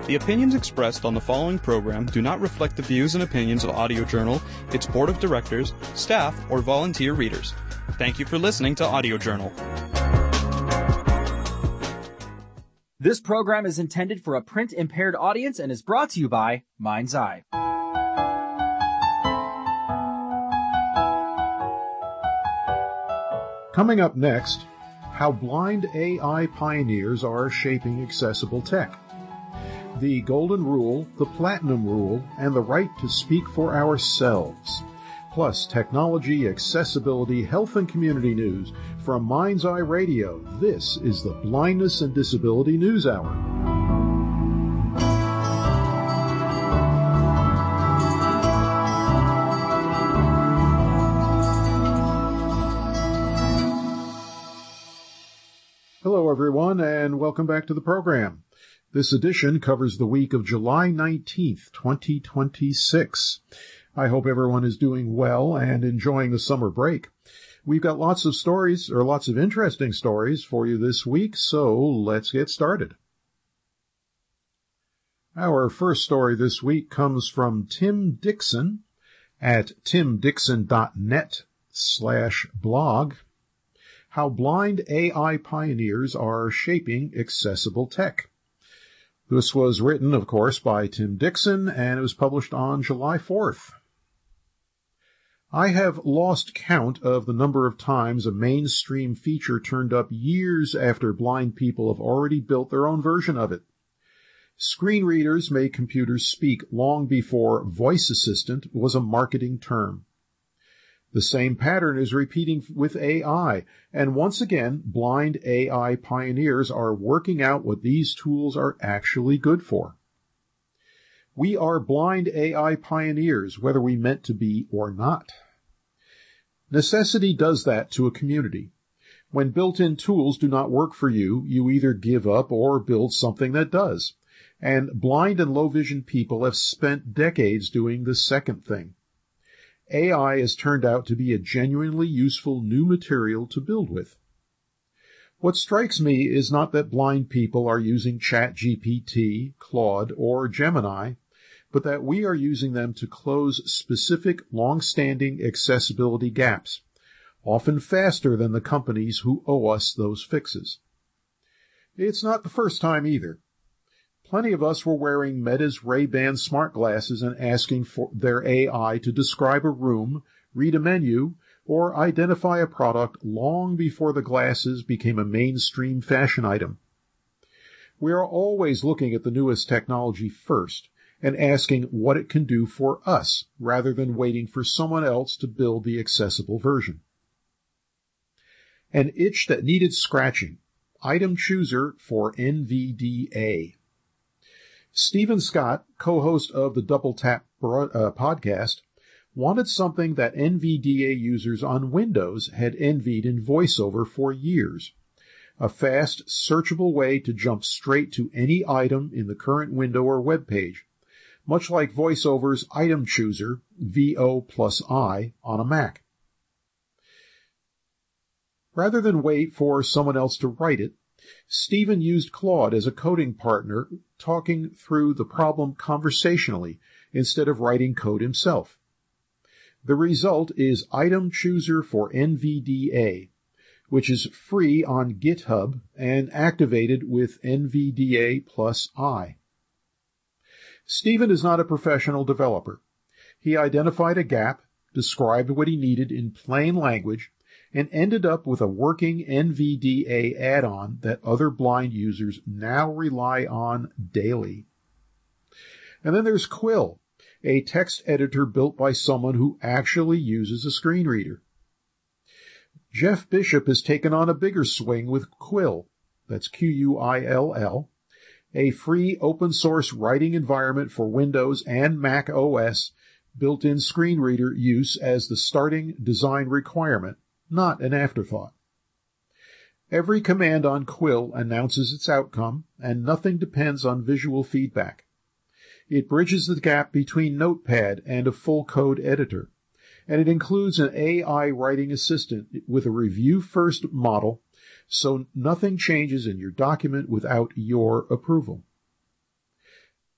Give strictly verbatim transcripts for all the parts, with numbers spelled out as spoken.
The opinions expressed on the following program do not reflect the views and opinions of Audio Journal, its board of directors, staff, or volunteer readers. Thank you for listening to Audio Journal. This program is intended for a print-impaired audience and is brought to you by Mind's Eye. Coming up next, how blind A I pioneers are shaping accessible tech. The Golden Rule, the Platinum Rule, and the right to speak for ourselves. Plus, technology, accessibility, health, and community news from Mind's Eye Radio. This is the Blindness and Disability News Hour. Hello, everyone, and welcome back to the program. This edition covers the week of July nineteenth, twenty twenty-six. I hope everyone is doing well and enjoying the summer break. We've got lots of stories, or lots of interesting stories for you this week, so let's get started. Our first story this week comes from Tim Dixon at timdixon.net slash blog. How blind A I pioneers are shaping accessible tech. This was written, of course, by Tim Dixon, and it was published on July fourth. I have lost count of the number of times a mainstream feature turned up years after blind people have already built their own version of it. Screen readers made computers speak long before voice assistant was a marketing term. The same pattern is repeating with A I, and once again, blind A I pioneers are working out what these tools are actually good for. We are blind A I pioneers, whether we meant to be or not. Necessity does that to a community. When built-in tools do not work for you, you either give up or build something that does. And blind and low-vision people have spent decades doing the second thing. A I has turned out to be a genuinely useful new material to build with. What strikes me is not that blind people are using ChatGPT, Claude, or Gemini, but that we are using them to close specific, long-standing accessibility gaps, often faster than the companies who owe us those fixes. It's not the first time either. Plenty of us were wearing Meta's Ray-Ban smart glasses and asking for their A I to describe a room, read a menu, or identify a product long before the glasses became a mainstream fashion item. We are always looking at the newest technology first and asking what it can do for us, rather than waiting for someone else to build the accessible version. An itch that needed scratching. Item chooser for N V D A. Stephen Scott, co-host of the Double Tap uh, podcast, wanted something that N V D A users on Windows had envied in VoiceOver for years. A fast, searchable way to jump straight to any item in the current window or web page, much like VoiceOver's Item Chooser, V O plus I, on a Mac. Rather than wait for someone else to write it, Stephen used Claude as a coding partner, talking through the problem conversationally instead of writing code himself. The result is Item Chooser for N V D A, which is free on GitHub and activated with N V D A plus I. Stephen is not a professional developer. He identified a gap, described what he needed in plain language, and ended up with a working N V D A add-on that other blind users now rely on daily. And then there's Quill, a text editor built by someone who actually uses a screen reader. Jeff Bishop has taken on a bigger swing with Quill, that's Q U I L L, a free open-source writing environment for Windows and Mac O S, built-in screen reader use as the starting design requirement, not an afterthought. Every command on Quill announces its outcome, and nothing depends on visual feedback. It bridges the gap between Notepad and a full-code editor, and it includes an A I writing assistant with a review-first model, so nothing changes in your document without your approval.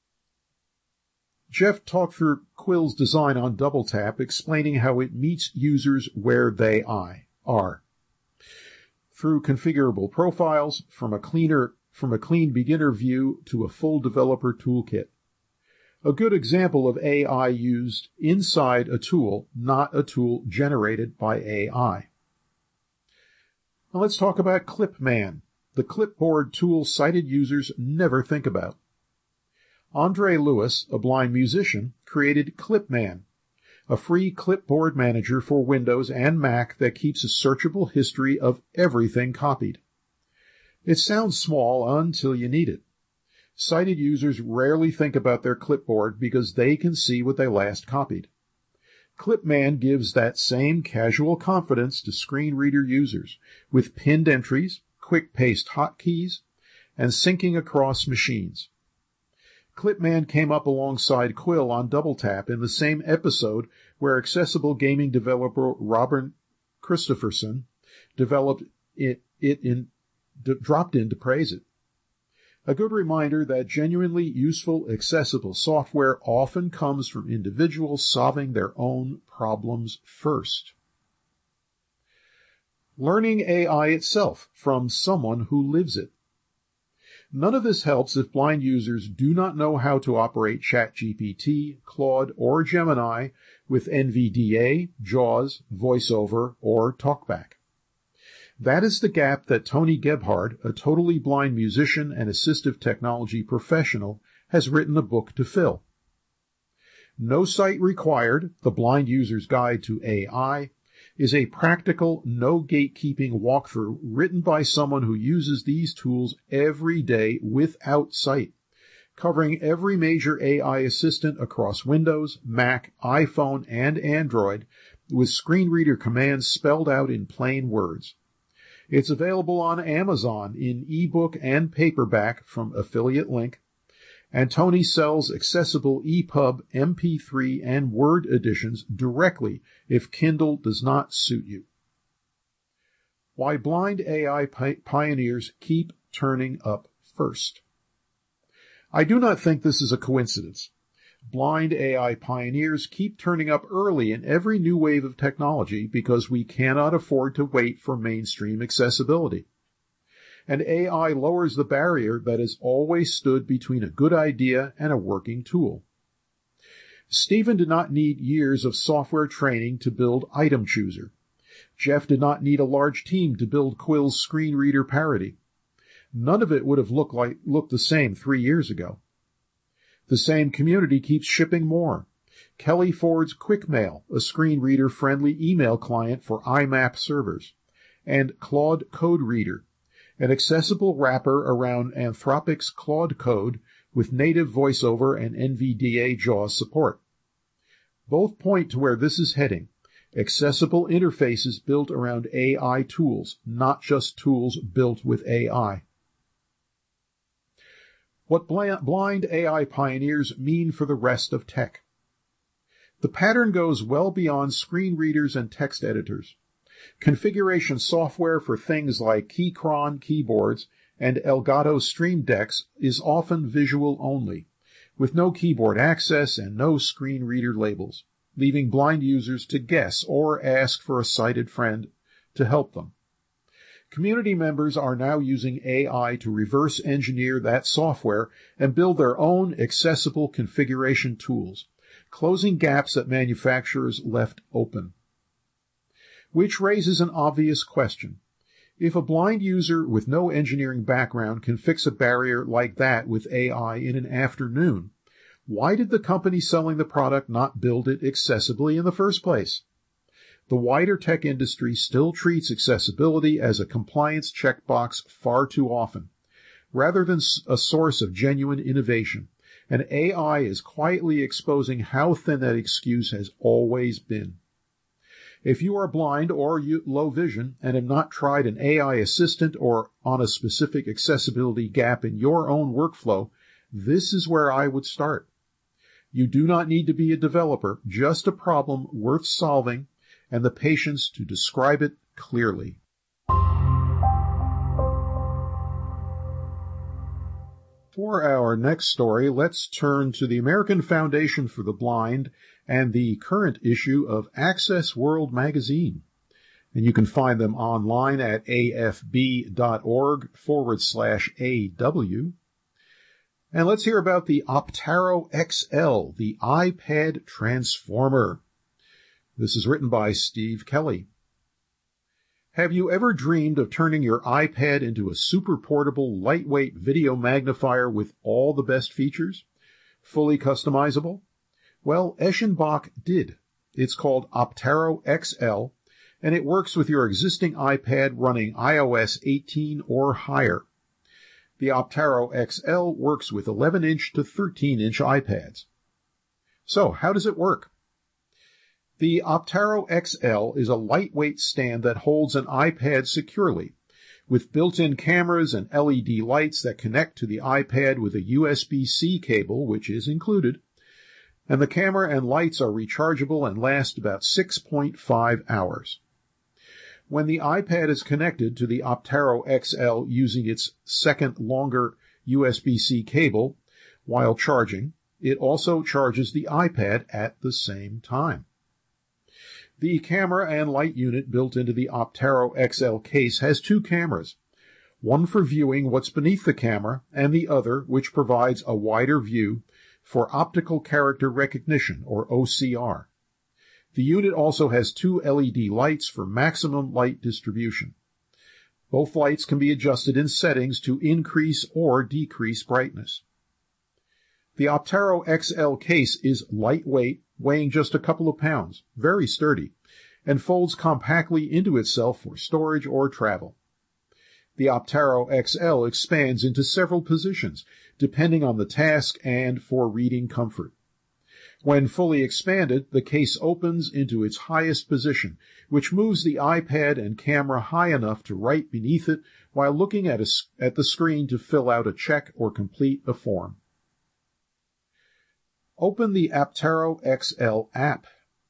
Jeff talked through Quill's design on DoubleTap, explaining how it meets users where they are. Through configurable profiles, from a cleaner, from a clean beginner view to a full developer toolkit. A good example of A I used inside a tool, not a tool generated by A I. Now let's talk about Clipman, the clipboard tool sighted users never think about. Andre Lewis, a blind musician, created Clipman, a free clipboard manager for Windows and Mac that keeps a searchable history of everything copied. It sounds small until you need it. Sighted users rarely think about their clipboard because they can see what they last copied. Clipman gives that same casual confidence to screen reader users with pinned entries, quick paste hotkeys, and syncing across machines. Clipman came up alongside Quill on DoubleTap in the same episode where accessible gaming developer Robert Christopherson developed it, it in, d- dropped in to praise it. A good reminder that genuinely useful, accessible software often comes from individuals solving their own problems first. Learning A I itself from someone who lives it. None of this helps if blind users do not know how to operate ChatGPT, Claude, or Gemini with N V D A, JAWS, VoiceOver, or TalkBack. That is the gap that Tony Gebhard, a totally blind musician and assistive technology professional, has written a book to fill. No Sight Required, The Blind User's Guide to A I, is a practical, no gatekeeping walkthrough written by someone who uses these tools every day without sight, covering every major A I assistant across Windows, Mac, iPhone, and Android, with screen reader commands spelled out in plain words. It's available on Amazon in ebook and paperback from affiliate link, and Tony sells accessible E P U B, M P three, and Word editions directly if Kindle does not suit you. Why blind A I pi- pioneers keep turning up first. I do not think this is a coincidence. Blind A I pioneers keep turning up early in every new wave of technology because we cannot afford to wait for mainstream accessibility. And A I lowers the barrier that has always stood between a good idea and a working tool. Stephen did not need years of software training to build Item Chooser. Jeff did not need a large team to build Quill's screen reader parody. None of it would have looked like looked the same three years ago. The same community keeps shipping more. Kelly Ford's QuickMail, a screen reader-friendly email client for I M A P servers, and Claude Code Reader, an accessible wrapper around Anthropic's Claude Code with native VoiceOver and N V D A JAWS support. Both point to where this is heading, accessible interfaces built around A I tools, not just tools built with A I. What blind A I pioneers mean for the rest of tech. The pattern goes well beyond screen readers and text editors. Configuration software for things like Keychron keyboards and Elgato Stream Decks is often visual only, with no keyboard access and no screen reader labels, leaving blind users to guess or ask for a sighted friend to help them. Community members are now using A I to reverse engineer that software and build their own accessible configuration tools, closing gaps that manufacturers left open. Which raises an obvious question. If a blind user with no engineering background can fix a barrier like that with A I in an afternoon, why did the company selling the product not build it accessibly in the first place? The wider tech industry still treats accessibility as a compliance checkbox far too often, rather than a source of genuine innovation, and A I is quietly exposing how thin that excuse has always been. If you are blind or low vision and have not tried an A I assistant or on a specific accessibility gap in your own workflow, this is where I would start. You do not need to be a developer, just a problem worth solving and the patience to describe it clearly. For our next story, let's turn to the American Foundation for the Blind and the current issue of Access World magazine. And you can find them online at afb.org forward slash AW. And let's hear about the Optaro X L, the iPad transformer. This is written by Steve Kelly. Have you ever dreamed of turning your iPad into a super portable, lightweight video magnifier with all the best features? Fully customizable? Well, Eschenbach did. It's called Optaro X L, and it works with your existing iPad running i O S eighteen or higher. The Optaro X L works with eleven inch to thirteen inch iPads. So, how does it work? The Optaro X L is a lightweight stand that holds an iPad securely, with built-in cameras and L E D lights that connect to the iPad with a U S B C cable, which is included, and the camera and lights are rechargeable and last about six point five hours. When the iPad is connected to the Optaro X L using its second longer U S B C cable while charging, it also charges the iPad at the same time. The camera and light unit built into the Optaro X L case has two cameras, one for viewing what's beneath the camera and the other which provides a wider view for optical character recognition, or O C R. The unit also has two L E D lights for maximum light distribution. Both lights can be adjusted in settings to increase or decrease brightness. The Optaro X L case is lightweight, weighing just a couple of pounds, very sturdy, and folds compactly into itself for storage or travel. The Optaro X L expands into several positions, depending on the task and for reading comfort. When fully expanded, the case opens into its highest position, which moves the iPad and camera high enough to write beneath it while looking at, a, at the screen to fill out a check or complete a form. Open the Optaro X L app.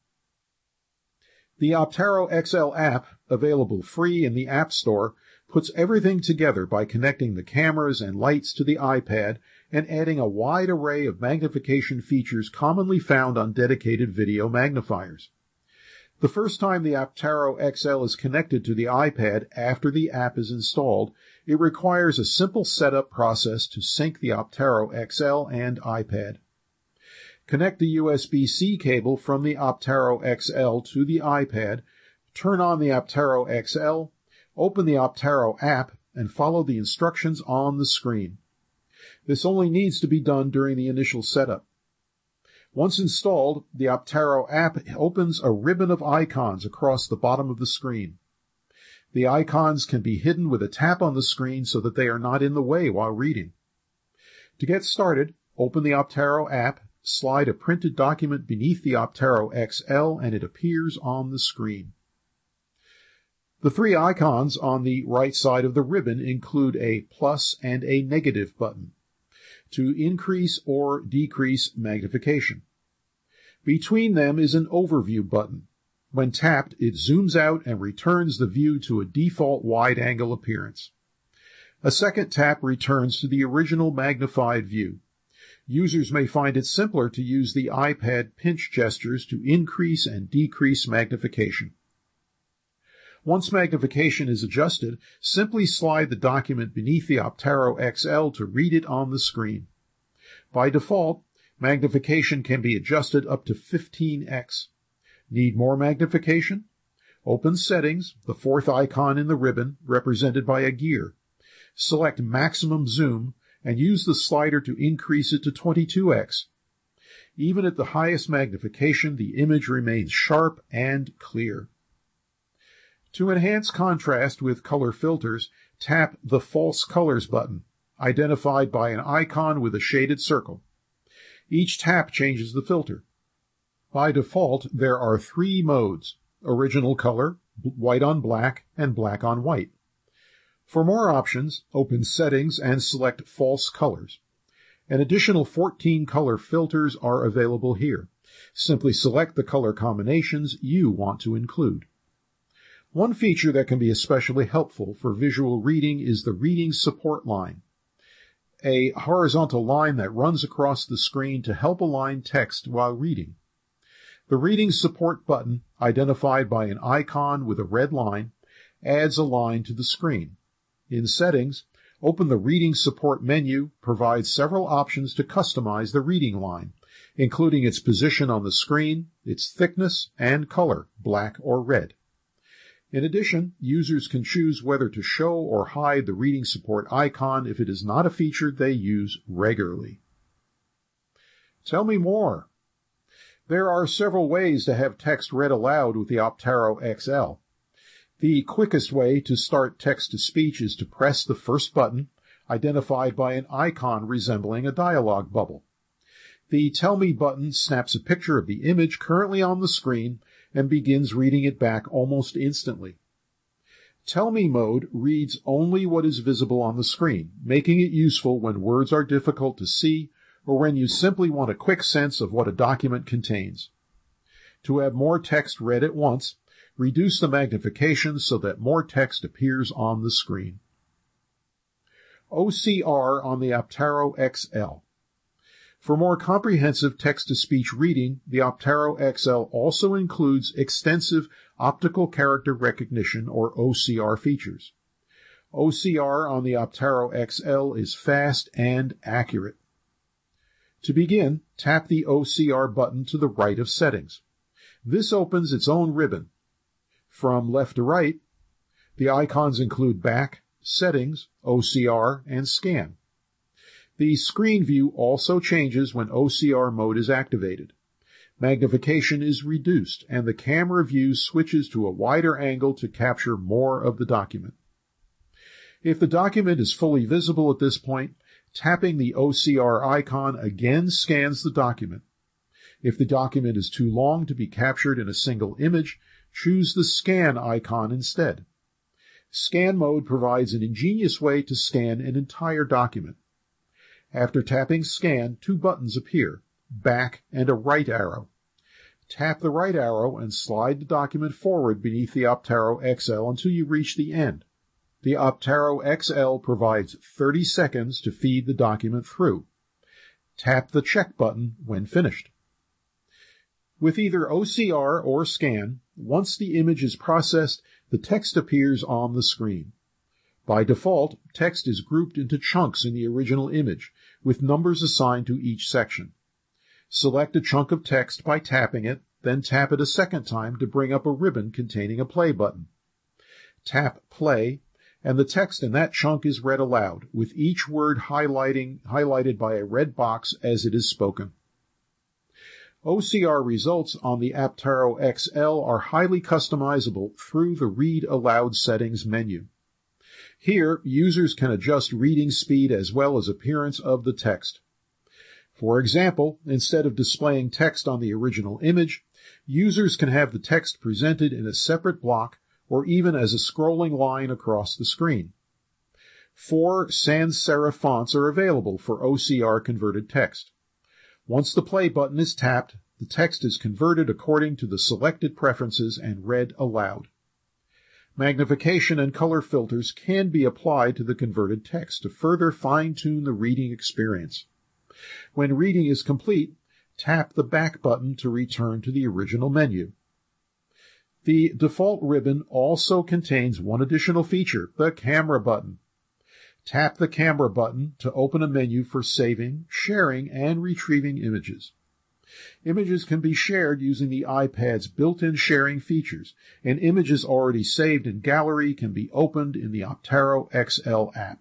The Optaro X L app, available free in the App Store, puts everything together by connecting the cameras and lights to the iPad and adding a wide array of magnification features commonly found on dedicated video magnifiers. The first time the Optaro X L is connected to the iPad after the app is installed, it requires a simple setup process to sync the Optaro X L and iPad. Connect the U S B C cable from the Optaro X L to the iPad, turn on the Optaro X L, open the Optaro app, and follow the instructions on the screen. This only needs to be done during the initial setup. Once installed, the Optaro app opens a ribbon of icons across the bottom of the screen. The icons can be hidden with a tap on the screen so that they are not in the way while reading. To get started, open the Optaro app, slide a printed document beneath the Optaro X L, and it appears on the screen. The three icons on the right side of the ribbon include a plus and a negative button to increase or decrease magnification. Between them is an overview button. When tapped, it zooms out and returns the view to a default wide-angle appearance. A second tap returns to the original magnified view. Users may find it simpler to use the iPad pinch gestures to increase and decrease magnification. Once magnification is adjusted, simply slide the document beneath the Optaro X L to read it on the screen. By default, magnification can be adjusted up to fifteen x. Need more magnification? Open Settings, the fourth icon in the ribbon, represented by a gear. Select Maximum Zoom, and use the slider to increase it to twenty-two x. Even at the highest magnification, the image remains sharp and clear. To enhance contrast with color filters, tap the False Colors button, identified by an icon with a shaded circle. Each tap changes the filter. By default, there are three modes: original color, white on black, and black on white. For more options, open Settings and select False Colors. An additional fourteen color filters are available here. Simply select the color combinations you want to include. One feature that can be especially helpful for visual reading is the Reading Support line. a horizontal line that runs across the screen to help align text while reading. The Reading Support button, identified by an icon with a red line, adds a line to the screen. In Settings, open the Reading Support menu, provides several options to customize the reading line, including its position on the screen, its thickness, and color, black or red. In addition, users can choose whether to show or hide the Reading Support icon if it is not a feature they use regularly. Tell me more. There are several ways to have text read aloud with the Optaro X L. The quickest way to start text-to-speech is to press the first button, identified by an icon resembling a dialog bubble. The Tell Me button snaps a picture of the image currently on the screen and begins reading it back almost instantly. Tell Me mode reads only what is visible on the screen, making it useful when words are difficult to see or when you simply want a quick sense of what a document contains. To have more text read at once, reduce the magnification so that more text appears on the screen. O C R on the Optaro X L. For more comprehensive text-to-speech reading, the Optaro X L also includes extensive optical character recognition, or O C R, features. O C R on the Optaro X L is fast and accurate. To begin, tap the O C R button to the right of Settings. This opens its own ribbon. From left to right, the icons include Back, Settings, O C R, and Scan. The screen view also changes when O C R mode is activated. Magnification is reduced, and the camera view switches to a wider angle to capture more of the document. If the document is fully visible at this point, tapping the O C R icon again scans the document. If the document is too long to be captured in a single image, choose the Scan icon instead. Scan mode provides an ingenious way to scan an entire document. After tapping Scan, two buttons appear, Back and a right arrow. Tap the right arrow and slide the document forward beneath the Optaro X L until you reach the end. The Optaro X L provides thirty seconds to feed the document through. Tap the check button when finished. With either O C R or Scan, once the image is processed, the text appears on the screen. By default, text is grouped into chunks in the original image, with numbers assigned to each section. Select a chunk of text by tapping it, then tap it a second time to bring up a ribbon containing a play button. Tap Play, and the text in that chunk is read aloud, with each word highlighting, highlighted by a red box as it is spoken. O C R results on the Optaro X L are highly customizable through the Read Aloud Settings menu. Here, users can adjust reading speed as well as appearance of the text. For example, instead of displaying text on the original image, users can have the text presented in a separate block or even as a scrolling line across the screen. Four sans serif fonts are available for O C R converted text. Once the play button is tapped, the text is converted according to the selected preferences and read aloud. Magnification and color filters can be applied to the converted text to further fine-tune the reading experience. When reading is complete, tap the back button to return to the original menu. The default ribbon also contains one additional feature, the camera button. Tap the camera button to open a menu for saving, sharing, and retrieving images. Images can be shared using the iPad's built-in sharing features, and images already saved in Gallery can be opened in the Optaro X L app.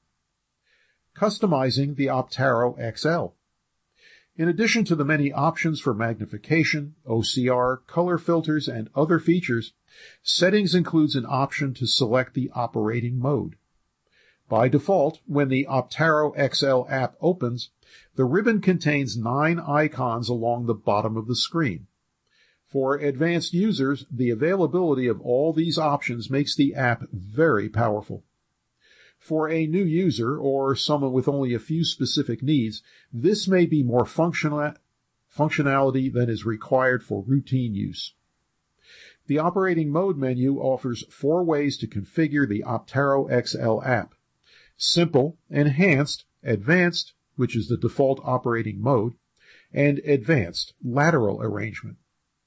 Customizing the Optaro X L. In addition to the many options for magnification, O C R, color filters, and other features, Settings includes an option to select the operating mode. By default, when the Optaro X L app opens, the ribbon contains nine icons along the bottom of the screen. For advanced users, the availability of all these options makes the app very powerful. For a new user or someone with only a few specific needs, this may be more functional, functionality than is required for routine use. The operating mode menu offers four ways to configure the Optaro X L app: Simple, Enhanced, Advanced, which is the default operating mode, and Advanced lateral arrangement.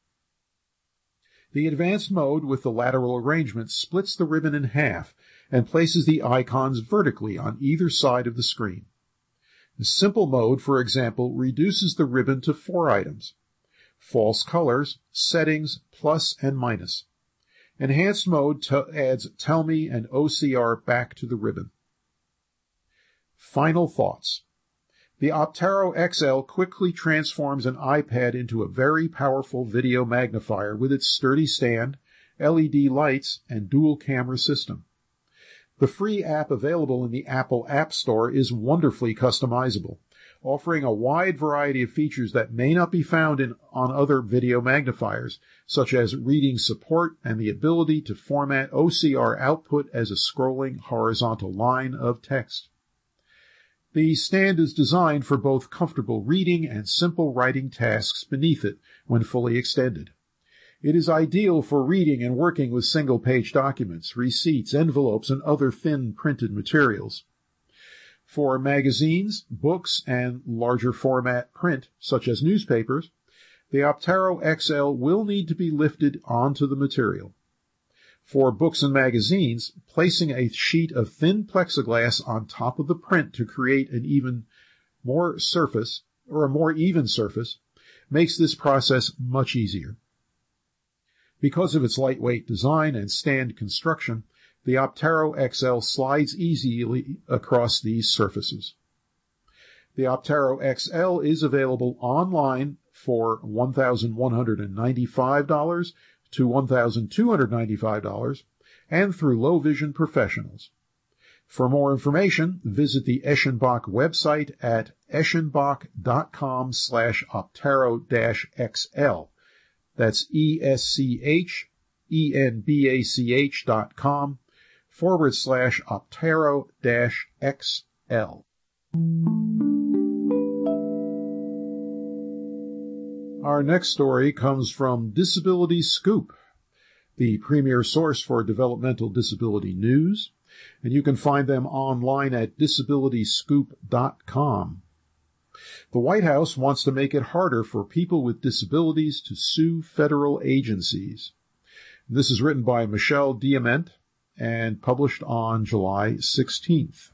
The advanced mode with the lateral arrangement splits the ribbon in half and places the icons vertically on either side of the screen. The simple mode, for example, reduces the ribbon to four items: false colors, settings, plus and minus. Enhanced mode t- adds Tell Me and O C R back to the ribbon. Final thoughts. The Optero X L quickly transforms an iPad into a very powerful video magnifier with its sturdy stand, L E D lights, and dual camera system. The free app available in the Apple App Store is wonderfully customizable, offering a wide variety of features that may not be found in, on other video magnifiers, such as reading support and the ability to format O C R output as a scrolling horizontal line of text. The stand is designed for both comfortable reading and simple writing tasks beneath it when fully extended. It is ideal for reading and working with single-page documents, receipts, envelopes, and other thin printed materials. For magazines, books, and larger format print, such as newspapers, the Optero X L will need to be lifted onto the material. For books and magazines, placing a sheet of thin plexiglass on top of the print to create an even more surface, or a more even surface, makes this process much easier. Because of its lightweight design and stand construction, the Optero X L slides easily across these surfaces. The Optero X L is available online for one thousand one hundred ninety-five dollars to one thousand two hundred ninety-five dollars and through Low Vision Professionals. For more information, visit the Eschenbach website at eschenbach.com slash Optero dash XL. That's E-S-C-H-E-N-B-A-C-H dot com forward slash Optero dash XL. Our next story comes from Disability Scoop, the premier source for developmental disability news, and you can find them online at disability scoop dot com. The White House wants to make it harder for people with disabilities to sue federal agencies. This is written by Michelle Diamant and published on July sixteenth.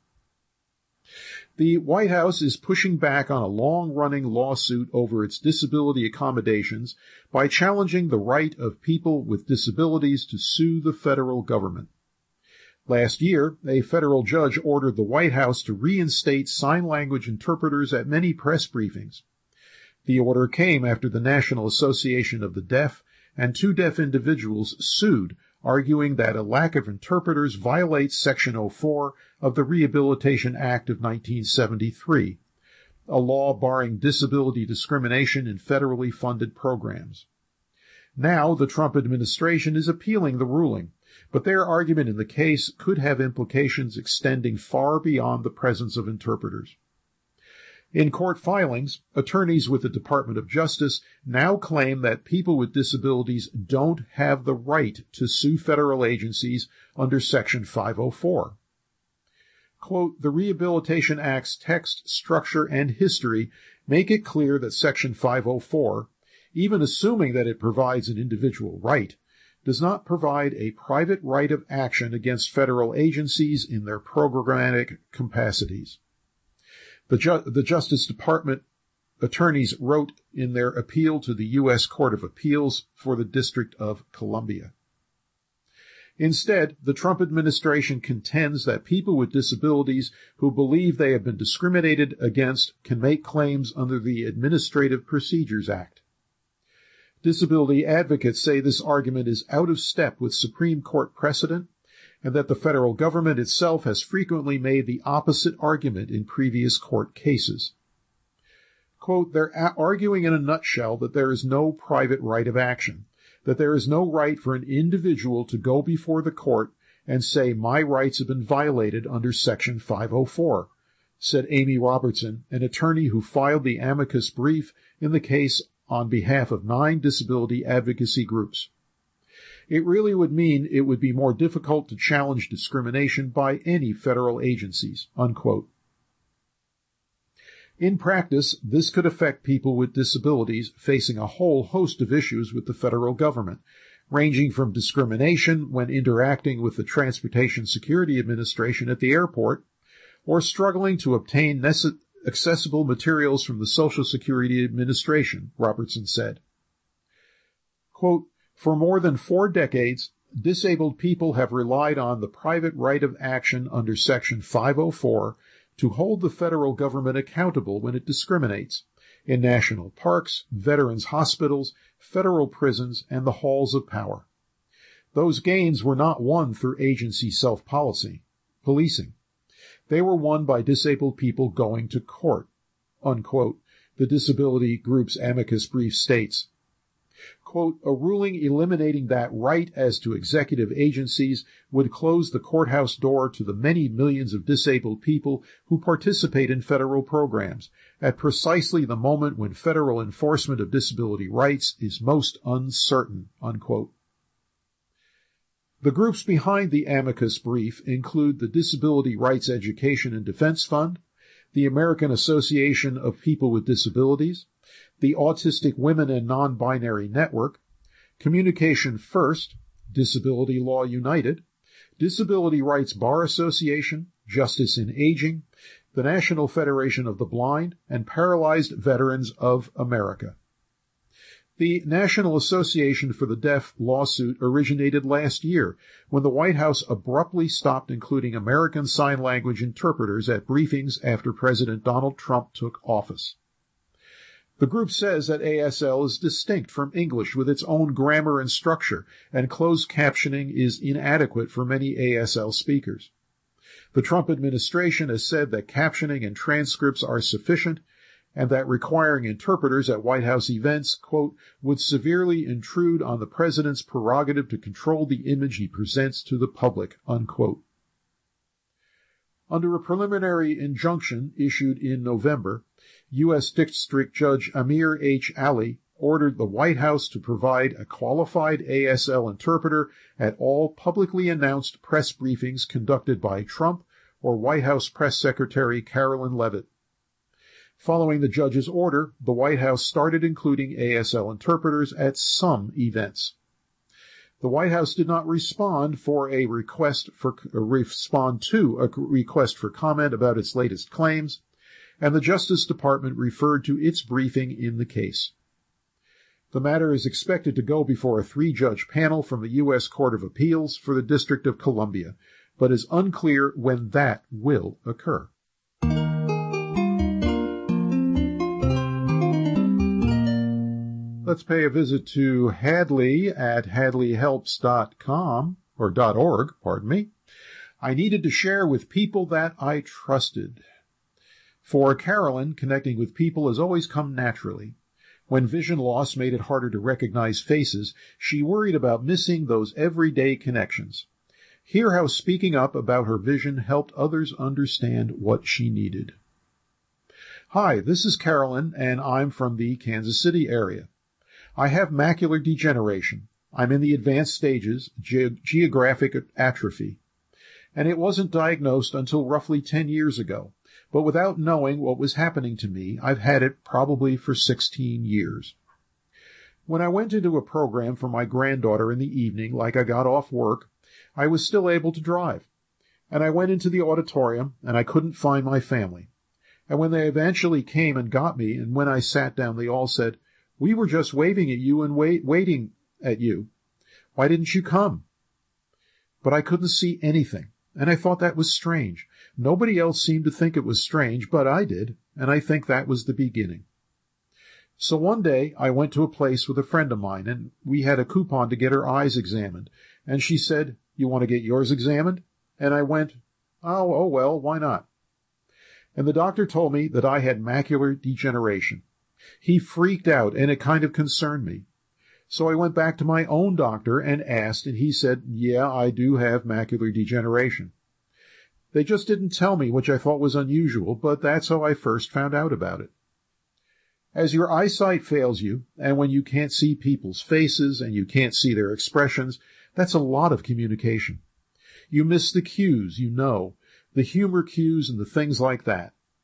The White House is pushing back on a long-running lawsuit over its disability accommodations by challenging the right of people with disabilities to sue the federal government. Last year, a federal judge ordered the White House to reinstate sign language interpreters at many press briefings. The order came after the National Association of the Deaf and two deaf individuals sued, arguing that a lack of interpreters violates Section oh four of the Rehabilitation Act of nineteen seventy-three, a law barring disability discrimination in federally funded programs. Now the Trump administration is appealing the ruling, but their argument in the case could have implications extending far beyond the presence of interpreters. In court filings, attorneys with the Department of Justice now claim that people with disabilities don't have the right to sue federal agencies under Section five oh four. Quote, the Rehabilitation Act's text, structure, and history make it clear that Section five oh four, even assuming that it provides an individual right, does not provide a private right of action against federal agencies in their programmatic capacities. The, Ju- the Justice Department attorneys wrote in their appeal to the U S Court of Appeals for the District of Columbia. Instead, the Trump administration contends that people with disabilities who believe they have been discriminated against can make claims under the Administrative Procedures Act. Disability advocates say this argument is out of step with Supreme Court precedent and that the federal government itself has frequently made the opposite argument in previous court cases. Quote, they're arguing in a nutshell that there is no private right of action, that there is no right for an individual to go before the court and say my rights have been violated under Section five oh four, said Amy Robertson, an attorney who filed the amicus brief in the case on behalf of nine disability advocacy groups. It really would mean it would be more difficult to challenge discrimination by any federal agencies, unquote. In practice, this could affect people with disabilities facing a whole host of issues with the federal government, ranging from discrimination when interacting with the Transportation Security Administration at the airport, or struggling to obtain nece- accessible materials from the Social Security Administration, Robertson said. Quote, for more than four decades, disabled people have relied on the private right of action under Section five oh four to hold the federal government accountable when it discriminates in national parks, veterans' hospitals, federal prisons, and the halls of power. Those gains were not won through agency self-policy, policing. They were won by disabled people going to court, unquote, the disability group's amicus brief states. Quote, a ruling eliminating that right as to executive agencies would close the courthouse door to the many millions of disabled people who participate in federal programs at precisely the moment when federal enforcement of disability rights is most uncertain, unquote. The groups behind the amicus brief include the Disability Rights Education and Defense Fund, the American Association of People with Disabilities, the Autistic Women and Non-Binary Network, Communication First, Disability Law United, Disability Rights Bar Association, Justice in Aging, the National Federation of the Blind, and Paralyzed Veterans of America. The National Association for the Deaf lawsuit originated last year when the White House abruptly stopped including American Sign Language interpreters at briefings after President Donald Trump took office. The group says that A S L is distinct from English with its own grammar and structure, and closed captioning is inadequate for many A S L speakers. The Trump administration has said that captioning and transcripts are sufficient, and that requiring interpreters at White House events, quote, would severely intrude on the president's prerogative to control the image he presents to the public, unquote. Under a preliminary injunction issued in November, U S District Judge Amir H. Ali ordered the White House to provide a qualified A S L interpreter at all publicly announced press briefings conducted by Trump or White House Press Secretary Carolyn Leavitt. Following the judge's order, the White House started including A S L interpreters at some events. The White House did not respond for a request for uh, respond to a request for comment about its latest claims, and the Justice Department referred to its briefing in the case. The matter is expected to go before a three-judge panel from the U S Court of Appeals for the District of Columbia, but is unclear when that will occur. Let's pay a visit to Hadley at hadley helps dot com, or .org, pardon me. I needed to share with people that I trusted. For Carolyn, connecting with people has always come naturally. When vision loss made it harder to recognize faces, she worried about missing those everyday connections. Hear how speaking up about her vision helped others understand what she needed. Hi, this is Carolyn, and I'm from the Kansas City area. I have macular degeneration. I'm in the advanced stages, ge- geographic atrophy. And it wasn't diagnosed until roughly ten years ago. But without knowing what was happening to me, I've had it probably for sixteen years. When I went into a program for my granddaughter in the evening, like I got off work, I was still able to drive. And I went into the auditorium, and I couldn't find my family. And when they eventually came and got me, and when I sat down, they all said, "We were just waving at you and wait, waiting at you. Why didn't you come?" But I couldn't see anything, and I thought that was strange. Nobody else seemed to think it was strange, but I did, and I think that was the beginning. So one day I went to a place with a friend of mine, and we had a coupon to get her eyes examined, and she said, "You want to get yours examined?" And I went, oh, oh well, why not? And the doctor told me that I had macular degeneration. He freaked out, and it kind of concerned me. So I went back to my own doctor and asked, and he said, yeah, I do have macular degeneration. They just didn't tell me, which I thought was unusual, but that's how I first found out about it. As your eyesight fails you, and when you can't see people's faces and you can't see their expressions, that's a lot of communication. You miss the cues, you know, the humor cues and the things like that.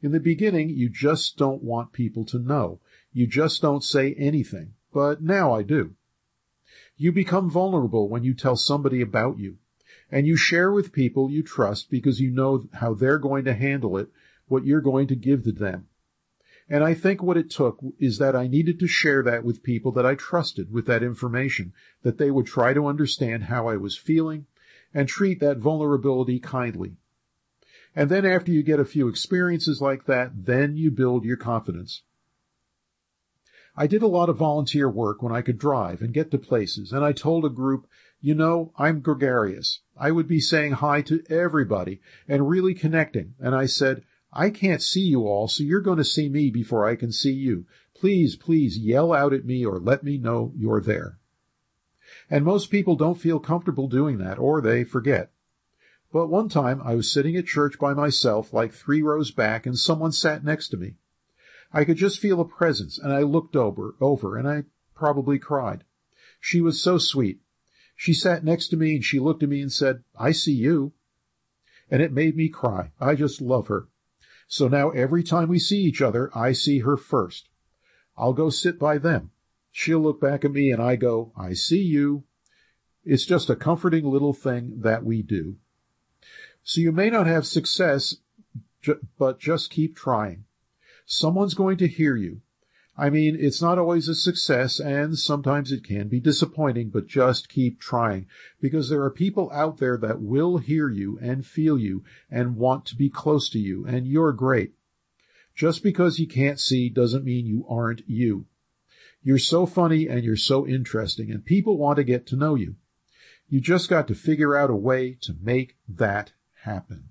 In the beginning, you just don't want people to know. You just don't say anything. But now I do. You become vulnerable when you tell somebody about you, and you share with people you trust because you know how they're going to handle it, what you're going to give to them. And I think what it took is that I needed to share that with people that I trusted with that information, that they would try to understand how I was feeling and treat that vulnerability kindly. And then after you get a few experiences like that, then you build your confidence. I did a lot of volunteer work when I could drive and get to places, and I told a group, you know, I'm gregarious. I would be saying hi to everybody and really connecting, and I said, I can't see you all, so you're going to see me before I can see you. Please, please yell out at me or let me know you're there. And most people don't feel comfortable doing that, or they forget. But one time I was sitting at church by myself, like three rows back, and someone sat next to me. I could just feel a presence, and I looked over, over, and I probably cried. She was so sweet. She sat next to me, and she looked at me and said, I see you. And it made me cry. I just love her. So now every time we see each other, I see her first. I'll go sit by them. She'll look back at me, and I go, I see you. It's just a comforting little thing that we do. So you may not have success, but just keep trying. Someone's going to hear you. I mean, it's not always a success, and sometimes it can be disappointing, but just keep trying, because there are people out there that will hear you and feel you and want to be close to you, and you're great. Just because you can't see doesn't mean you aren't you. You're so funny and you're so interesting, and people want to get to know you. You just got to figure out a way to make that happen.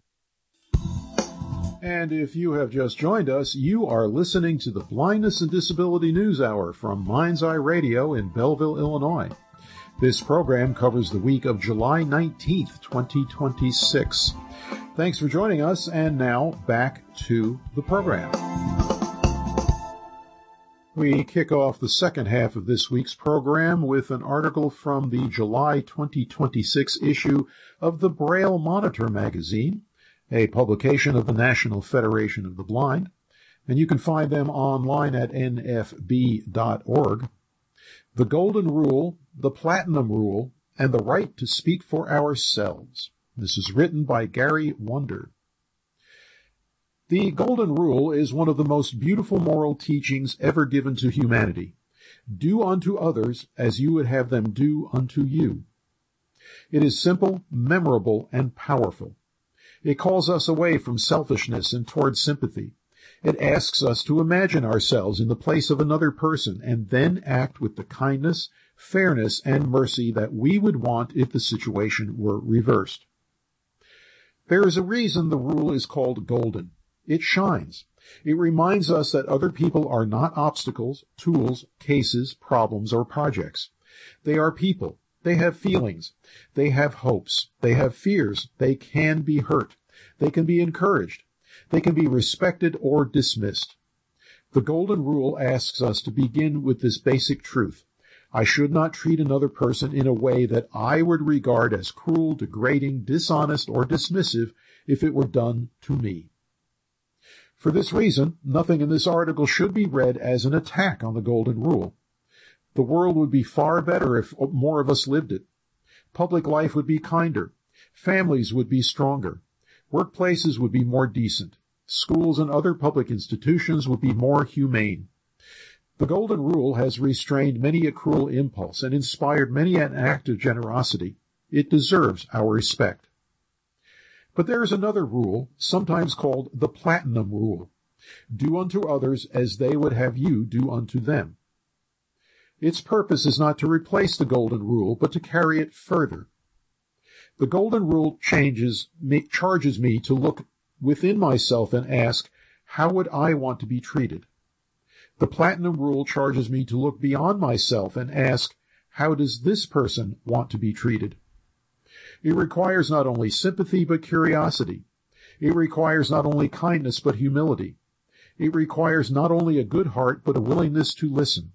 And if you have just joined us, you are listening to the Blindness and Disability News Hour from Mind's Eye Radio in Belleville, Illinois. This program covers the week of July nineteenth, twenty twenty-six. Thanks for joining us, and now back to the program. We kick off the second half of this week's program with an article from the July twenty twenty-six issue of the Braille Monitor magazine, a publication of the National Federation of the Blind, and you can find them online at N F B dot org. The Golden Rule, the Platinum Rule, and the Right to Speak for Ourselves. This is written by Gary Wunder. The Golden Rule is one of the most beautiful moral teachings ever given to humanity. Do unto others as you would have them do unto you. It is simple, memorable, and powerful. It calls us away from selfishness and toward sympathy. It asks us to imagine ourselves in the place of another person and then act with the kindness, fairness, and mercy that we would want if the situation were reversed. There is a reason the rule is called golden. It shines. It reminds us that other people are not obstacles, tools, cases, problems, or projects. They are people. They have feelings. They have hopes. They have fears. They can be hurt. They can be encouraged. They can be respected or dismissed. The Golden Rule asks us to begin with this basic truth. I should not treat another person in a way that I would regard as cruel, degrading, dishonest, or dismissive if it were done to me. For this reason, nothing in this article should be read as an attack on the Golden Rule. The world would be far better if more of us lived it. Public life would be kinder. Families would be stronger. Workplaces would be more decent. Schools and other public institutions would be more humane. The Golden Rule has restrained many a cruel impulse and inspired many an act of generosity. It deserves our respect. But there is another rule, sometimes called the Platinum Rule. Do unto others as they would have you do unto them. Its purpose is not to replace the Golden Rule, but to carry it further. The Golden Rule changes, charges me to look within myself and ask, how would I want to be treated? The Platinum Rule charges me to look beyond myself and ask, how does this person want to be treated? It requires not only sympathy but curiosity. It requires not only kindness but humility. It requires not only a good heart but a willingness to listen.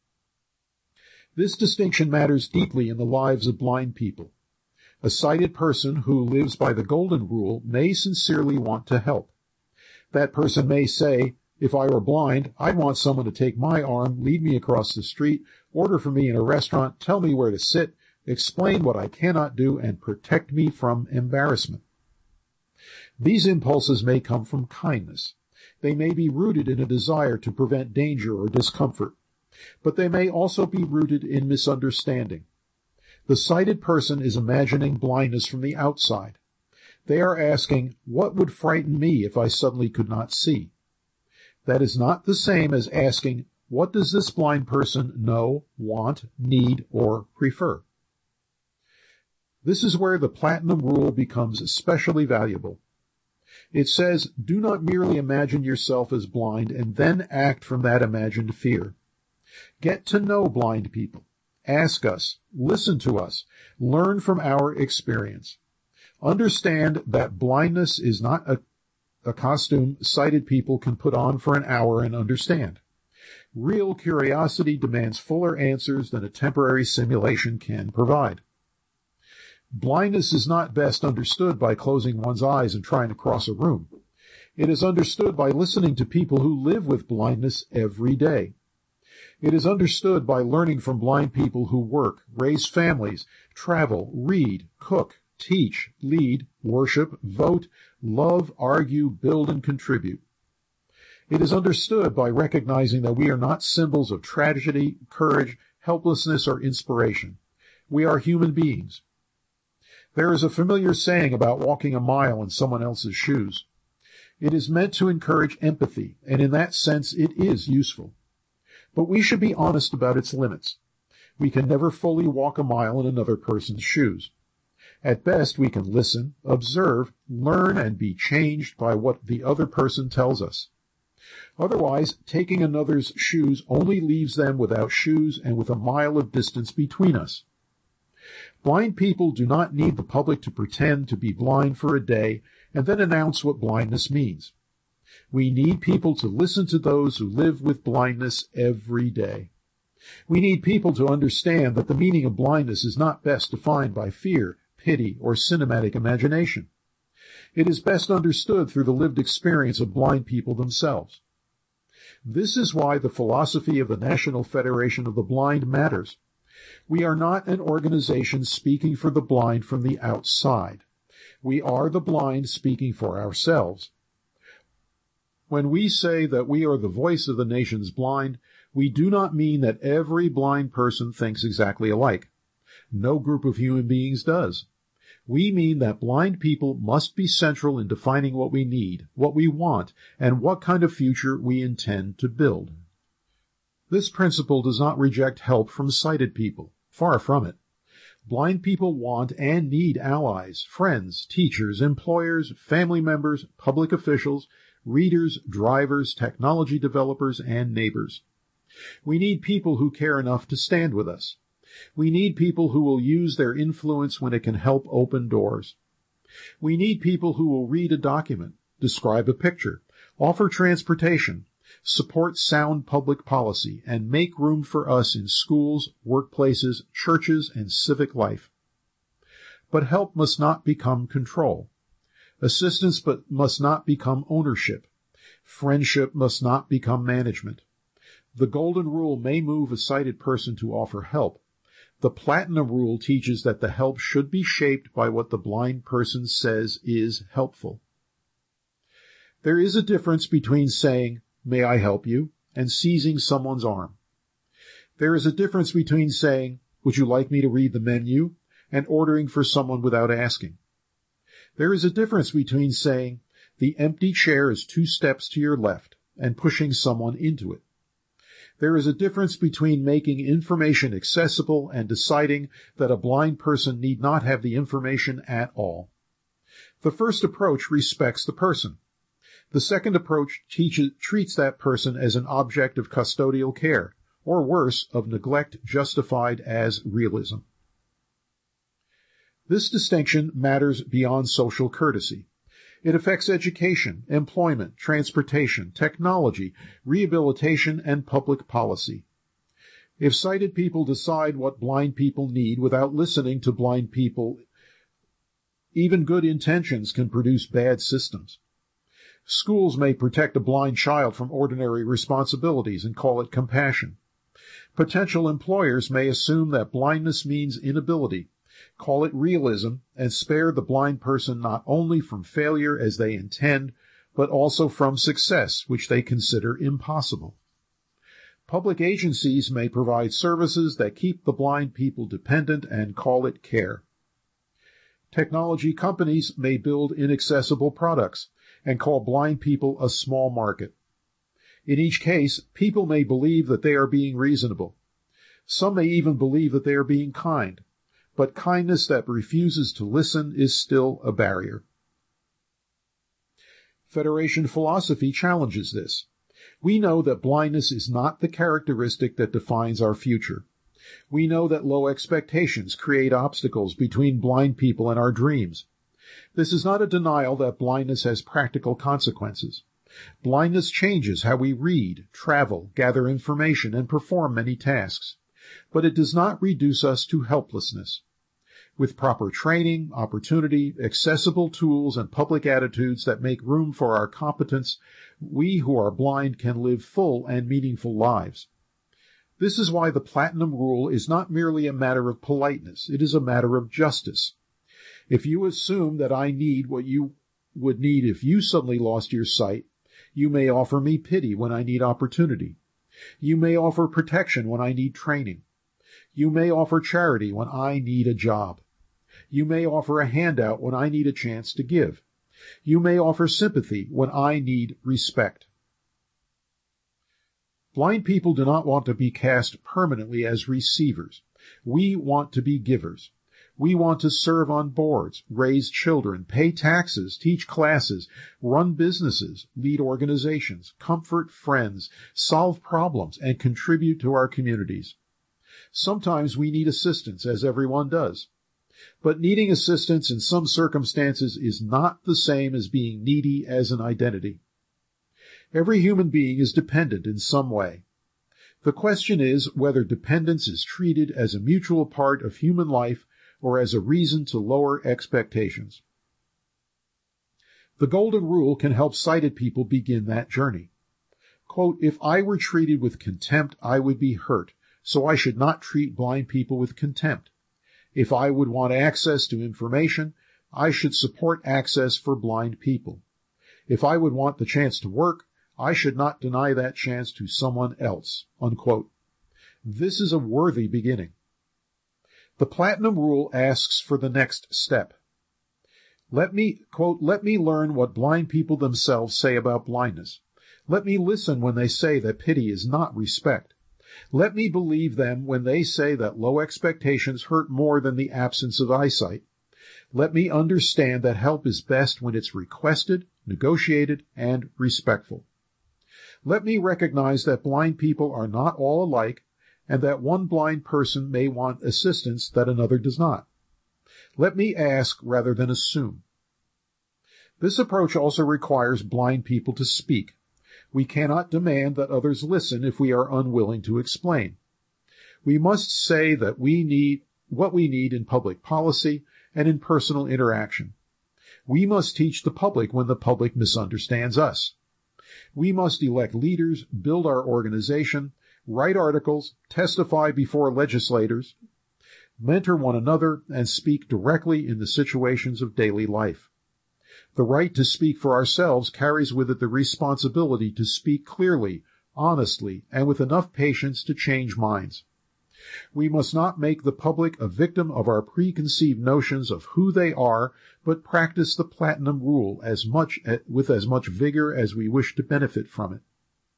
This distinction matters deeply in the lives of blind people. A sighted person who lives by the Golden Rule may sincerely want to help. That person may say, if I were blind, I'd want someone to take my arm, lead me across the street, order for me in a restaurant, tell me where to sit, explain what I cannot do, and protect me from embarrassment. These impulses may come from kindness. They may be rooted in a desire to prevent danger or discomfort, but they may also be rooted in misunderstanding. The sighted person is imagining blindness from the outside. They are asking, what would frighten me if I suddenly could not see? That is not the same as asking, what does this blind person know, want, need, or prefer? This is where the platinum rule becomes especially valuable. It says, do not merely imagine yourself as blind and then act from that imagined fear. Get to know blind people. Ask us, listen to us, learn from our experience. Understand that blindness is not a, a costume sighted people can put on for an hour and understand. Real curiosity demands fuller answers than a temporary simulation can provide. Blindness is not best understood by closing one's eyes and trying to cross a room. It is understood by listening to people who live with blindness every day. It is understood by learning from blind people who work, raise families, travel, read, cook, teach, lead, worship, vote, love, argue, build, and contribute. It is understood by recognizing that we are not symbols of tragedy, courage, helplessness, or inspiration. We are human beings. There is a familiar saying about walking a mile in someone else's shoes. It is meant to encourage empathy, and in that sense it is useful. But we should be honest about its limits. We can never fully walk a mile in another person's shoes. At best, we can listen, observe, learn, and be changed by what the other person tells us. Otherwise, taking another's shoes only leaves them without shoes and with a mile of distance between us. Blind people do not need the public to pretend to be blind for a day and then announce what blindness means. We need people to listen to those who live with blindness every day. We need people to understand that the meaning of blindness is not best defined by fear, pity, or cinematic imagination. It is best understood through the lived experience of blind people themselves. This is why the philosophy of the National Federation of the Blind matters. We are not an organization speaking for the blind from the outside. We are the blind speaking for ourselves. When we say that we are the voice of the nation's blind, we do not mean that every blind person thinks exactly alike. No group of human beings does. We mean that blind people must be central in defining what we need, what we want, and what kind of future we intend to build. This principle does not reject help from sighted people. Far from it. Blind people want and need allies, friends, teachers, employers, family members, public officials, readers, drivers, technology developers, and neighbors. We need people who care enough to stand with us. We need people who will use their influence when it can help open doors. We need people who will read a document, describe a picture, offer transportation, support sound public policy, and make room for us in schools, workplaces, churches, and civic life. But help must not become control. Assistance but must not become ownership. Friendship must not become management. The golden rule may move a sighted person to offer help. The platinum rule teaches that the help should be shaped by what the blind person says is helpful. There is a difference between saying, "May I help you?" and seizing someone's arm. There is a difference between saying, "Would you like me to read the menu?" and ordering for someone without asking. There is a difference between saying, "The empty chair is two steps to your left," and pushing someone into it. There is a difference between making information accessible and deciding that a blind person need not have the information at all. The first approach respects the person. The second approach teaches, treats that person as an object of custodial care, or worse, of neglect justified as realism. This distinction matters beyond social courtesy. It affects education, employment, transportation, technology, rehabilitation, and public policy. If sighted people decide what blind people need without listening to blind people, even good intentions can produce bad systems. Schools may protect a blind child from ordinary responsibilities and call it compassion. Potential employers may assume that blindness means inability, call it realism, and spare the blind person not only from failure as they intend, but also from success, which they consider impossible. Public agencies may provide services that keep the blind people dependent and call it care. Technology companies may build inaccessible products and call blind people a small market. In each case, people may believe that they are being reasonable. Some may even believe that they are being kind, but kindness that refuses to listen is still a barrier. Federation philosophy challenges this. We know that blindness is not the characteristic that defines our future. We know that low expectations create obstacles between blind people and our dreams. This is not a denial that blindness has practical consequences. Blindness changes how we read, travel, gather information, and perform many tasks. But it does not reduce us to helplessness. With proper training, opportunity, accessible tools, and public attitudes that make room for our competence, we who are blind can live full and meaningful lives. This is why the Platinum Rule is not merely a matter of politeness, it is a matter of justice. If you assume that I need what you would need if you suddenly lost your sight, you may offer me pity when I need opportunity. You may offer protection when I need training. You may offer charity when I need a job. You may offer a handout when I need a chance to give. You may offer sympathy when I need respect. Blind people do not want to be cast permanently as receivers. We want to be givers. We want to serve on boards, raise children, pay taxes, teach classes, run businesses, lead organizations, comfort friends, solve problems, and contribute to our communities. Sometimes we need assistance, as everyone does. But needing assistance in some circumstances is not the same as being needy as an identity. Every human being is dependent in some way. The question is whether dependence is treated as a mutual part of human life or as a reason to lower expectations. The Golden Rule can help sighted people begin that journey. Quote, if I were treated with contempt, I would be hurt, so I should not treat blind people with contempt. If I would want access to information, I should support access for blind people. If I would want the chance to work, I should not deny that chance to someone else. Unquote. This is a worthy beginning. The Platinum Rule asks for the next step. Let me, quote, let me learn what blind people themselves say about blindness. Let me listen when they say that pity is not respect. Let me believe them when they say that low expectations hurt more than the absence of eyesight. Let me understand that help is best when it's requested, negotiated, and respectful. Let me recognize that blind people are not all alike, and that one blind person may want assistance that another does not. Let me ask rather than assume. This approach also requires blind people to speak. We cannot demand that others listen if we are unwilling to explain. We must say that we need what we need in public policy and in personal interaction. We must teach the public when the public misunderstands us. We must elect leaders, build our organization, write articles, testify before legislators, mentor one another, and speak directly in the situations of daily life. The right to speak for ourselves carries with it the responsibility to speak clearly, honestly, and with enough patience to change minds. We must not make the public a victim of our preconceived notions of who they are, but practice the Platinum Rule as much, with as much vigor as we wish to benefit from it.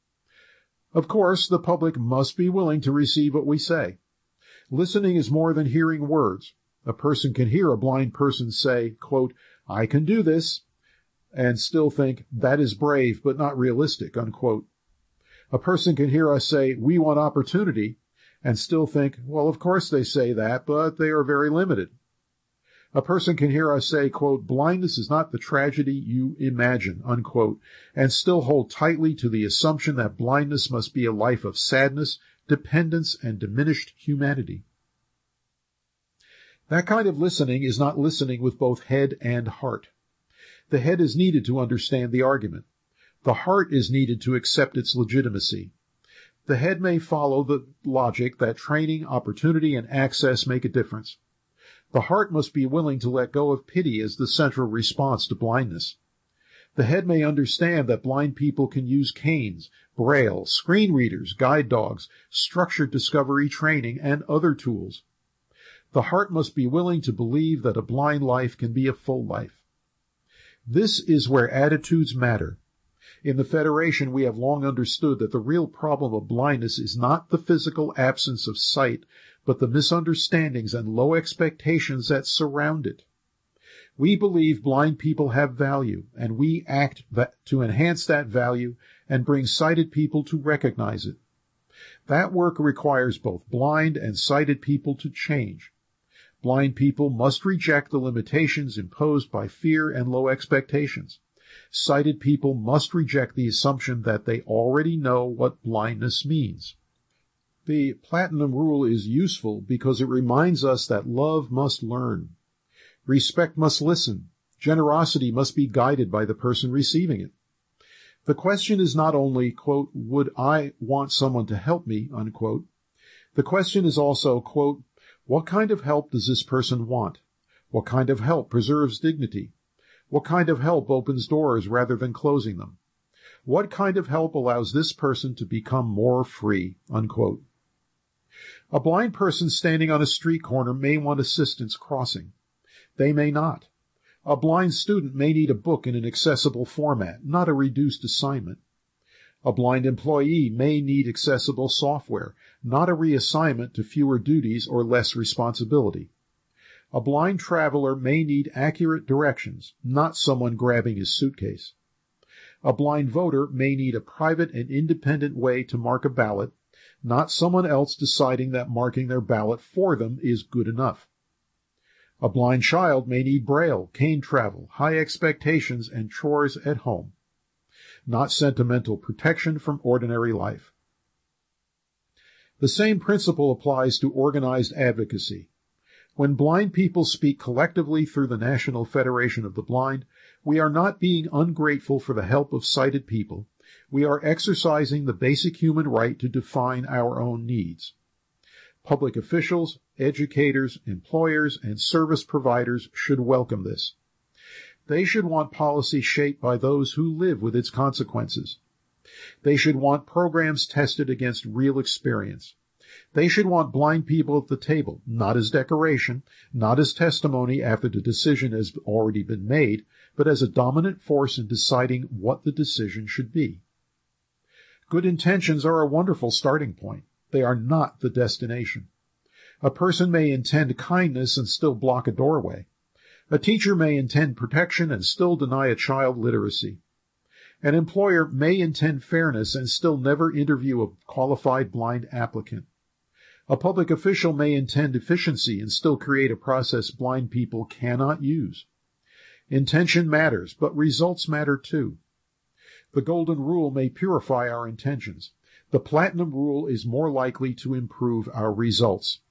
Of course, the public must be willing to receive what we say. Listening is more than hearing words. A person can hear a blind person say, quote, I can do this, and still think, that is brave but not realistic, unquote. A person can hear us say, we want opportunity, and still think, well, of course they say that, but they are very limited. A person can hear us say, quote, blindness is not the tragedy you imagine, unquote, and still hold tightly to the assumption that blindness must be a life of sadness, dependence, and diminished humanity. That kind of listening is not listening with both head and heart. The head is needed to understand the argument. The heart is needed to accept its legitimacy. The head may follow the logic that training, opportunity, and access make a difference. The heart must be willing to let go of pity as the central response to blindness. The head may understand that blind people can use canes, braille, screen readers, guide dogs, structured discovery training, and other tools. The heart must be willing to believe that a blind life can be a full life. This is where attitudes matter. In the Federation, we have long understood that the real problem of blindness is not the physical absence of sight, but the misunderstandings and low expectations that surround it. We believe blind people have value, and we act that, to enhance that value and bring sighted people to recognize it. That work requires both blind and sighted people to change. Blind people must reject the limitations imposed by fear and low expectations. Sighted people must reject the assumption that they already know what blindness means. The Platinum Rule is useful because it reminds us that love must learn. Respect must listen. Generosity must be guided by the person receiving it. The question is not only, quote, would I want someone to help me, unquote. The question is also, quote, what kind of help does this person want? What kind of help preserves dignity? What kind of help opens doors rather than closing them? What kind of help allows this person to become more free, unquote. A blind person standing on a street corner may want assistance crossing. They may not. A blind student may need a book in an accessible format, not a reduced assignment. A blind employee may need accessible software, not a reassignment to fewer duties or less responsibility. A blind traveler may need accurate directions, not someone grabbing his suitcase. A blind voter may need a private and independent way to mark a ballot, not someone else deciding that marking their ballot for them is good enough. A blind child may need braille, cane travel, high expectations, and chores at home, not sentimental protection from ordinary life. The same principle applies to organized advocacy. When blind people speak collectively through the National Federation of the Blind, we are not being ungrateful for the help of sighted people. We are exercising the basic human right to define our own needs. Public officials, educators, employers, and service providers should welcome this. They should want policy shaped by those who live with its consequences. They should want programs tested against real experience. They should want blind people at the table, not as decoration, not as testimony after the decision has already been made, but as a dominant force in deciding what the decision should be. Good intentions are a wonderful starting point. They are not the destination. A person may intend kindness and still block a doorway. A teacher may intend protection and still deny a child literacy. An employer may intend fairness and still never interview a qualified blind applicant. A public official may intend efficiency and still create a process blind people cannot use. Intention matters, but results matter too. The Golden Rule may purify our intentions. The Platinum Rule is more likely to improve our results.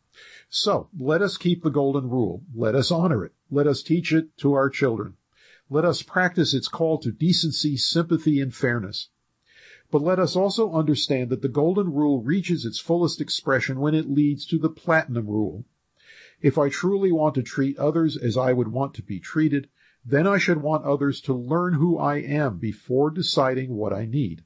So, let us keep the Golden Rule. Let us honor it. Let us teach it to our children. Let us practice its call to decency, sympathy, and fairness. But let us also understand that the Golden Rule reaches its fullest expression when it leads to the Platinum Rule. If I truly want to treat others as I would want to be treated, then I should want others to learn who I am before deciding what I need.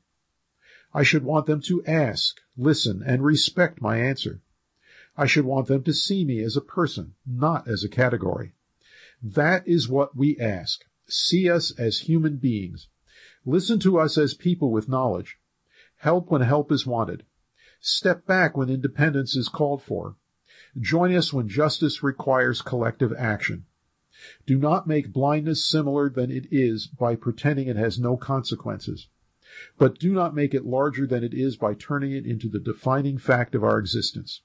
I should want them to ask, listen, and respect my answer. I should want them to see me as a person, not as a category. That is what we ask. See us as human beings. Listen to us as people with knowledge. Help when help is wanted. Step back when independence is called for. Join us when justice requires collective action. Do not make blindness similar than it is by pretending it has no consequences. But do not make it larger than it is by turning it into the defining fact of our existence.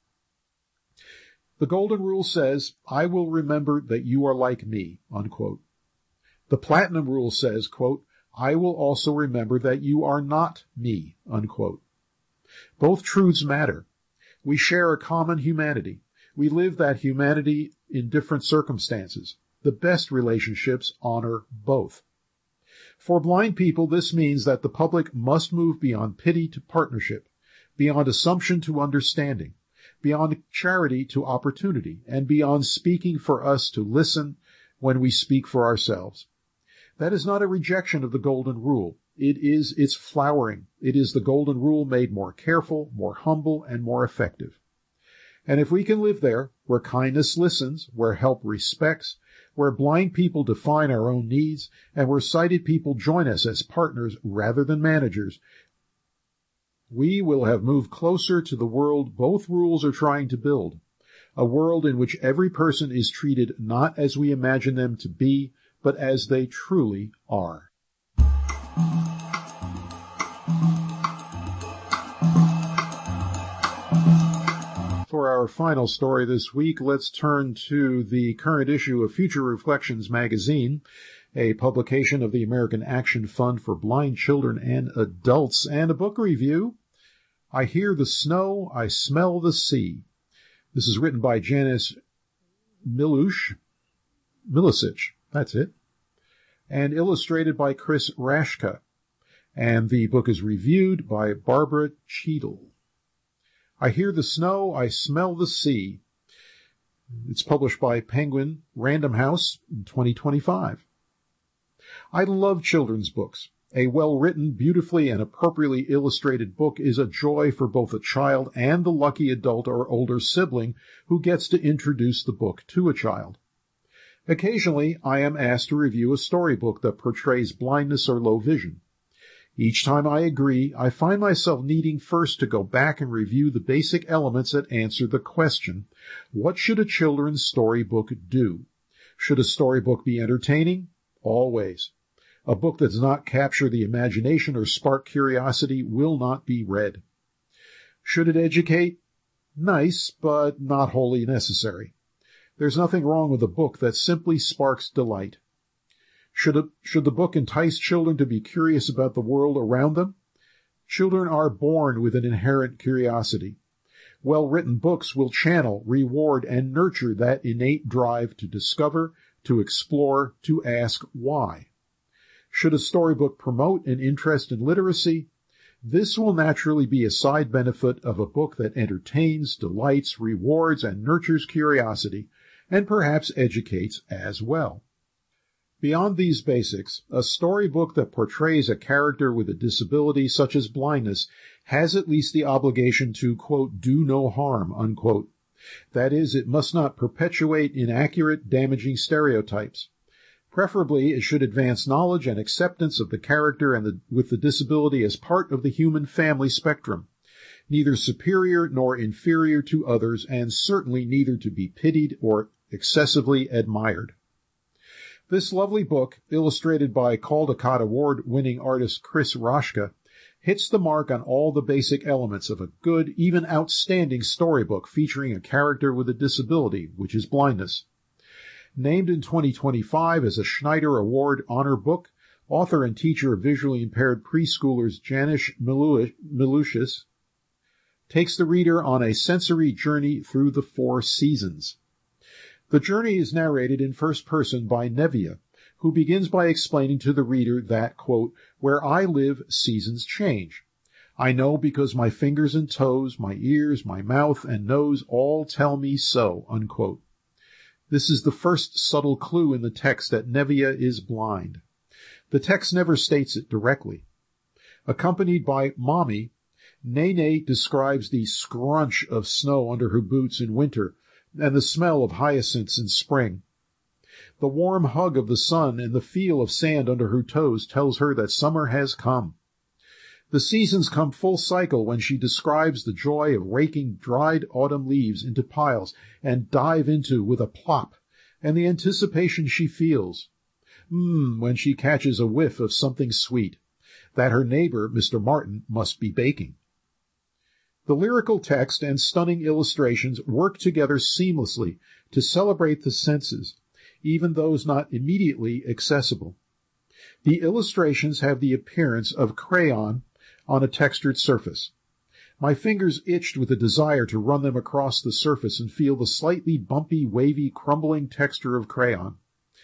The Golden Rule says, I will remember that you are like me, unquote. The Platinum Rule says, quote, I will also remember that you are not me, unquote. Both truths matter. We share a common humanity. We live that humanity in different circumstances. The best relationships honor both. For blind people, this means that the public must move beyond pity to partnership, beyond assumption to understanding, beyond charity to opportunity, and beyond speaking for us to listen when we speak for ourselves. That is not a rejection of the Golden Rule. It is its flowering. It is the Golden Rule made more careful, more humble, and more effective. And if we can live there, where kindness listens, where help respects, where blind people define our own needs, and where sighted people join us as partners rather than managers, we will have moved closer to the world both rules are trying to build, a world in which every person is treated not as we imagine them to be, but as they truly are. For our final story this week, let's turn to the current issue of Future Reflections magazine, a publication of the American Action Fund for Blind Children and Adults, and a book review, I Hear the Snow, I Smell the Sea. This is written by Janice Milush, Milicic, that's it, and illustrated by Chris Rashka, and the book is reviewed by Barbara Cheadle. I Hear the Snow, I Smell the Sea. It's published by Penguin Random House in twenty twenty-five. I love children's books. A well-written, beautifully and appropriately illustrated book is a joy for both a child and the lucky adult or older sibling who gets to introduce the book to a child. Occasionally, I am asked to review a storybook that portrays blindness or low vision. Each time I agree, I find myself needing first to go back and review the basic elements that answer the question, what should a children's storybook do? Should a storybook be entertaining? Always. A book that does not capture the imagination or spark curiosity will not be read. Should it educate? Nice, but not wholly necessary. There's nothing wrong with a book that simply sparks delight. Should, a, should the book entice children to be curious about the world around them? Children are born with an inherent curiosity. Well-written books will channel, reward, and nurture that innate drive to discover, to explore, to ask why. Should a storybook promote an interest in literacy? This will naturally be a side benefit of a book that entertains, delights, rewards, and nurtures curiosity, and perhaps educates as well. Beyond these basics, a storybook that portrays a character with a disability such as blindness has at least the obligation to, quote, do no harm, unquote. That is, it must not perpetuate inaccurate, damaging stereotypes. Preferably, it should advance knowledge and acceptance of the character and the, with the disability as part of the human family spectrum, neither superior nor inferior to others, and certainly neither to be pitied or excessively admired. This lovely book, illustrated by Caldecott Award-winning artist Chris Rashka, hits the mark on all the basic elements of a good, even outstanding storybook featuring a character with a disability, which is blindness. Named in twenty twenty-five as a Schneider Award honor book, author and teacher of visually impaired preschoolers Janice Milucic takes the reader on a sensory journey through the four seasons. The journey is narrated in first person by Nevia, who begins by explaining to the reader that, quote, where I live, seasons change. I know because my fingers and toes, my ears, my mouth and nose all tell me so, unquote. This is the first subtle clue in the text that Nevia is blind. The text never states it directly. Accompanied by Mommy, Nene describes the scrunch of snow under her boots in winter and the smell of hyacinths in spring. The warm hug of the sun and the feel of sand under her toes tells her that summer has come. The seasons come full cycle when she describes the joy of raking dried autumn leaves into piles and dive into with a plop, and the anticipation she feels. Mmm, when she catches a whiff of something sweet, that her neighbor, Mister Martin, must be baking. The lyrical text and stunning illustrations work together seamlessly to celebrate the senses, even those not immediately accessible. The illustrations have the appearance of crayon on a textured surface. My fingers itched with a desire to run them across the surface and feel the slightly bumpy, wavy, crumbling texture of crayon.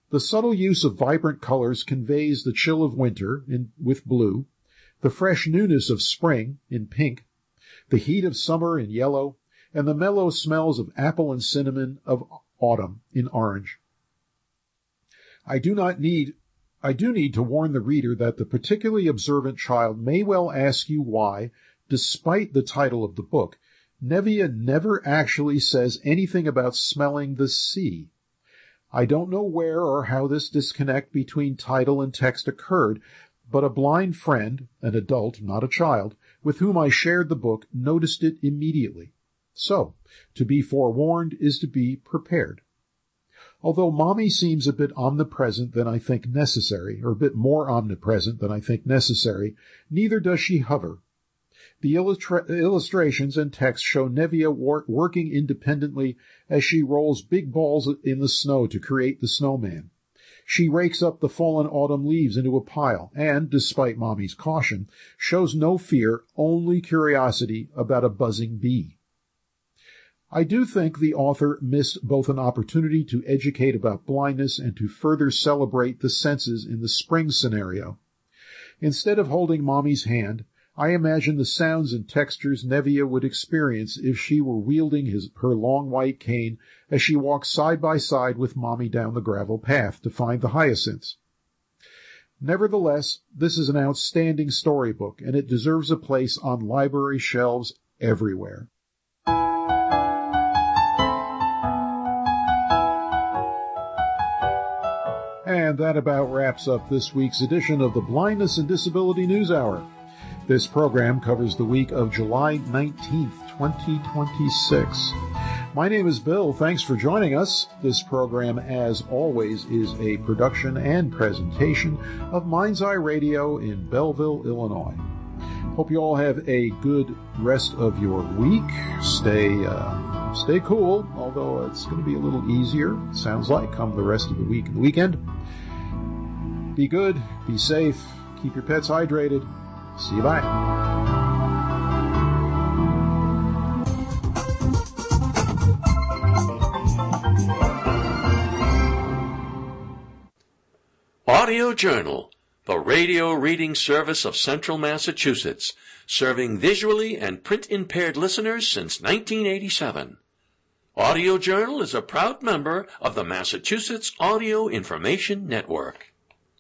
The subtle use of vibrant colors conveys the chill of winter in, with blue, the fresh newness of spring in pink, the heat of summer in yellow, and the mellow smells of apple and cinnamon of autumn in orange. I do not need, I do need to warn the reader that the particularly observant child may well ask you why, despite the title of the book, Nevia never actually says anything about smelling the sea. I don't know where or how this disconnect between title and text occurred, but a blind friend, an adult, not a child, with whom I shared the book, noticed it immediately. So, to be forewarned is to be prepared. Although Mommy seems a bit omnipresent than I think necessary, or a bit more omnipresent than I think necessary, neither does she hover. The illustra- illustrations and text show Nevia wor- working independently as she rolls big balls in the snow to create the snowman. She rakes up the fallen autumn leaves into a pile and, despite Mommy's caution, shows no fear, only curiosity about a buzzing bee. I do think the author missed both an opportunity to educate about blindness and to further celebrate the senses in the spring scenario. Instead of holding Mommy's hand, I imagine the sounds and textures Nevia would experience if she were wielding his, her long white cane as she walks side by side with Mommy down the gravel path to find the hyacinths. Nevertheless, this is an outstanding storybook, and it deserves a place on library shelves everywhere. And that about wraps up this week's edition of the Blindness and Disability News Hour. This program covers the week of July nineteenth, twenty twenty-six. My name is Bill. Thanks for joining us. This program, as always, is a production and presentation of Mind's Eye Radio in Belleville, Illinois. Hope you all have a good rest of your week. Stay, uh, stay cool, although it's going to be a little easier, it sounds like, come the rest of the week and the weekend. Be good, be safe, keep your pets hydrated. See you, bye. Audio Journal, the radio reading service of Central Massachusetts, serving visually and print-impaired listeners since nineteen eighty-seven. Audio Journal is a proud member of the Massachusetts Audio Information Network.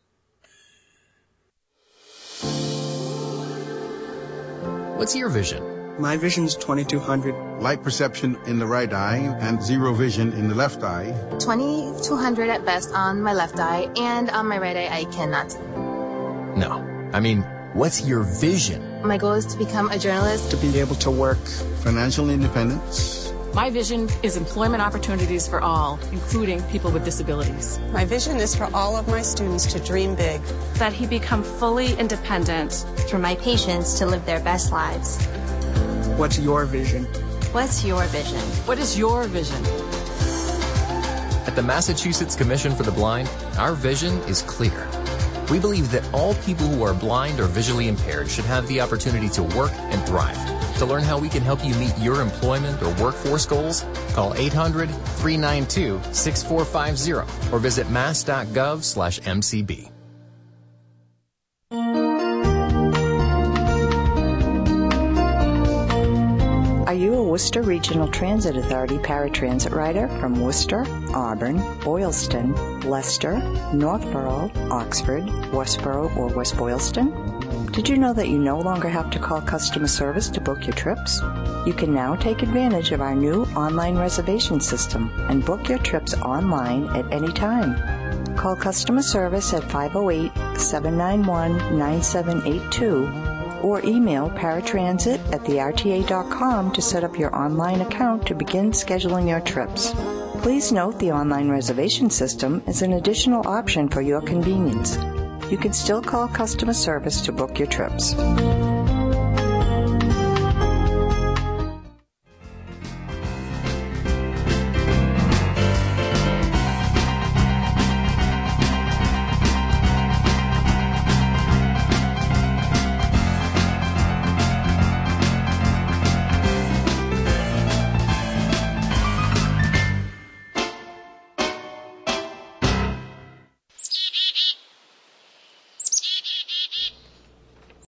What's your vision? My vision's twenty-two hundred. Light perception in the right eye and zero vision in the left eye. twenty-two hundred at best on my left eye, and on my right eye I cannot. No. I mean, what's your vision? My goal is to become a journalist. To be able to work. Financial independence. My vision is employment opportunities for all, including people with disabilities. My vision is for all of my students to dream big. That he become fully independent. For my patients to live their best lives. What's your vision? What's your vision? What is your vision? At the Massachusetts Commission for the Blind, our vision is clear. We believe that all people who are blind or visually impaired should have the opportunity to work and thrive. To learn how we can help you meet your employment or workforce goals, call eight hundred, three nine two, six four five zero or visit mass.gov slash MCB. Are you a Worcester Regional Transit Authority paratransit rider from Worcester, Auburn, Boylston, Leicester, Northborough, Oxford, Westboro, or West Boylston? Did you know that you no longer have to call customer service to book your trips? You can now take advantage of our new online reservation system and book your trips online at any time. Call customer service at five oh eight, seven nine one, nine seven eight two or email paratransit at the r t a dot com to set up your online account to begin scheduling your trips. Please note the online reservation system is an additional option for your convenience. You can still call customer service to book your trips.